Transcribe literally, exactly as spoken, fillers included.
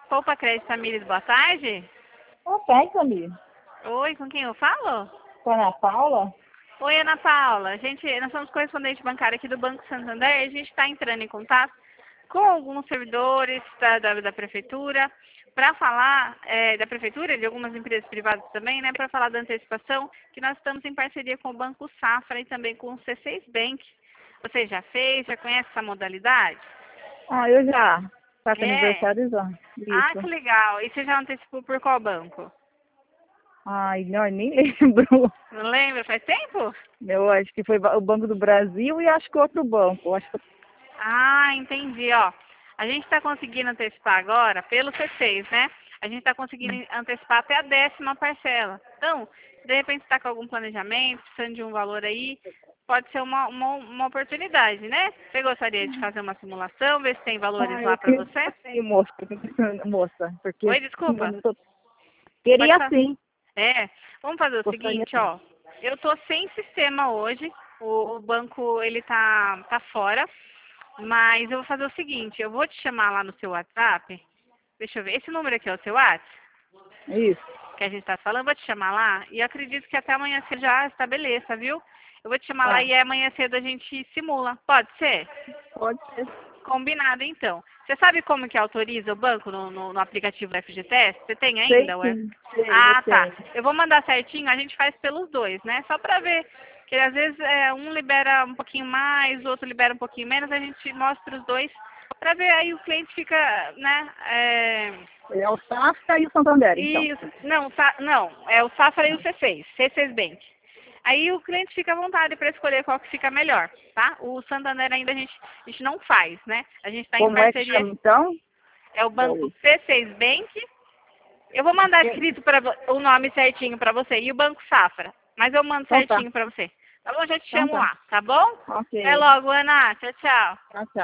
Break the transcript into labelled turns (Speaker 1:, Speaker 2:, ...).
Speaker 1: Poupa Crédito Tamires, boa tarde.
Speaker 2: Boa tarde, Tamires.
Speaker 1: Oi, com quem eu falo?
Speaker 2: Com a Ana Paula?
Speaker 1: Oi, Ana Paula. Gente, nós somos correspondente bancário aqui do Banco Santander e a gente está entrando em contato com alguns servidores da, da, da prefeitura para falar é, da prefeitura e de algumas empresas privadas também, né, para falar da antecipação, que nós estamos em parceria com o Banco Safra e também com o C seis Bank. Você já fez, já conhece essa modalidade?
Speaker 2: Ah, eu já. Tá com
Speaker 1: É?
Speaker 2: aniversário já.
Speaker 1: Ah, que
Speaker 2: Isso.
Speaker 1: legal. E você já antecipou por qual banco?
Speaker 2: Ai, não, eu nem lembro.
Speaker 1: Não lembra? Faz tempo?
Speaker 2: Eu acho que foi o Banco do Brasil e acho que outro banco. Acho que...
Speaker 1: Ah, entendi, ó. A gente está conseguindo antecipar agora pelo C seis, né? A gente está conseguindo antecipar até a décima parcela. Então, se de repente está com algum planejamento, precisando de um valor aí, pode ser uma, uma, uma oportunidade, né? Você gostaria de fazer uma simulação, ver se tem valores
Speaker 2: Ah,
Speaker 1: lá
Speaker 2: eu
Speaker 1: para
Speaker 2: queria
Speaker 1: você?
Speaker 2: sim, moça. Moça, porque
Speaker 1: Oi, desculpa.
Speaker 2: eu tô...
Speaker 1: Pode
Speaker 2: Queria
Speaker 1: falar.
Speaker 2: sim.
Speaker 1: É, vamos fazer o
Speaker 2: Gostaria
Speaker 1: seguinte,
Speaker 2: sim.
Speaker 1: ó. Eu tô sem sistema hoje. O, o banco, ele tá, tá fora. Mas eu vou fazer o seguinte, eu vou te chamar lá no seu WhatsApp. Deixa eu ver. Esse número aqui é o seu WhatsApp?
Speaker 2: Isso.
Speaker 1: Que a gente tá falando, eu vou te chamar lá. E eu acredito que até amanhã você já estabeleça, viu? Eu vou te chamar lá
Speaker 2: Tá.
Speaker 1: e amanhã cedo a gente simula. Pode ser?
Speaker 2: Pode ser.
Speaker 1: Combinado, então. Você sabe como que autoriza o banco no, no, no aplicativo do F G T S? Você tem
Speaker 2: Sei
Speaker 1: ainda, ué?
Speaker 2: sim. Sei, eu
Speaker 1: Ah, tá.
Speaker 2: tenho.
Speaker 1: Eu vou mandar certinho, a gente faz pelos dois, né? Só pra ver. Que às vezes é, um libera um pouquinho mais, o outro libera um pouquinho menos, a gente mostra os dois pra ver aí o cliente fica, né? É...
Speaker 2: É o Safra e o Santander, então.
Speaker 1: Isso. Não, sa... não, é o Safra e o C seis, C seis Bank. Aí o cliente fica à vontade para escolher qual que fica melhor, tá? O Santander ainda a gente, a gente não faz, né? A gente está em
Speaker 2: Como é que
Speaker 1: parceria,
Speaker 2: chama, então?
Speaker 1: é o banco
Speaker 2: Oi.
Speaker 1: C seis Bank. Eu vou mandar escrito pra, vo- o nome certinho para você e o banco Safra, mas eu mando
Speaker 2: Então tá.
Speaker 1: certinho para você. Tá bom? Eu já te
Speaker 2: Então
Speaker 1: chamo
Speaker 2: tá.
Speaker 1: lá, tá bom? Até
Speaker 2: Ok.
Speaker 1: logo, Ana. Tchau, tchau.
Speaker 2: Tchau, tchau.